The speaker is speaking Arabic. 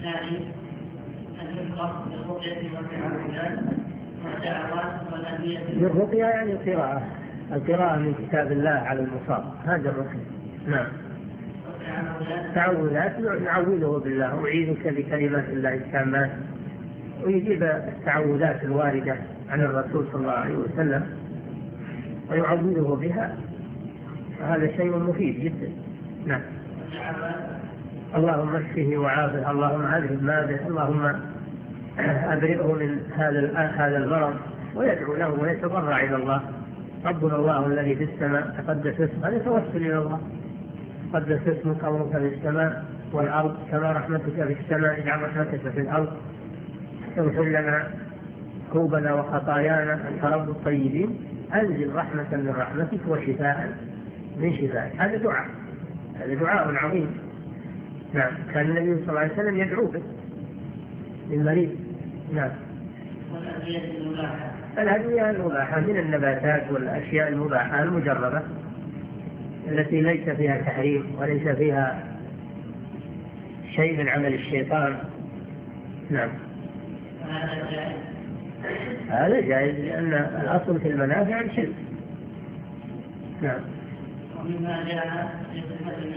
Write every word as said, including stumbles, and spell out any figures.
الثاني أن يفقه بالرقية والتعوذات والدعوات والأدوية. الرقية يعني القراءة، القراءة من كتاب الله على المصاب، هذا الرقية. نعم. تعوذات نعوذه بالله، أعيذك بكلمات الله التامات، ويجيب التعوذات الواردة عن الرسول صلى الله عليه وسلم ويعوذه بها، هذا شيء مفيد جدا. نعم. اللهم اشفه وعافه، اللهم اذهب ما به، اللهم ابرئه من هذا هذا المرض، ويدعو له ويتضرع الى الله. ربنا الله الذي في السماء تقدس اسمك، هذا توسل الى الله، تقدس اسمك امرك في السماء والارض كما رحمتك في السماء اجعل رحمتك في الارض، اغفر لنا ذنوبنا وخطايانا انت رب الطيبين، انزل رحمه من رحمتك وشفاء من شفائك. هذا دعاء، هذا دعاء عظيم. نعم. كان النبي صلى الله عليه وسلم يدعو به للمريض. نعم. الأدوية المباحة من النباتات والأشياء المباحة المجربة التي ليس فيها تحريم وليس فيها شيء من عمل الشيطان. نعم. هذا جائز لأن الأصل في المنافع الشرك. نعم. ومما جاء في صفة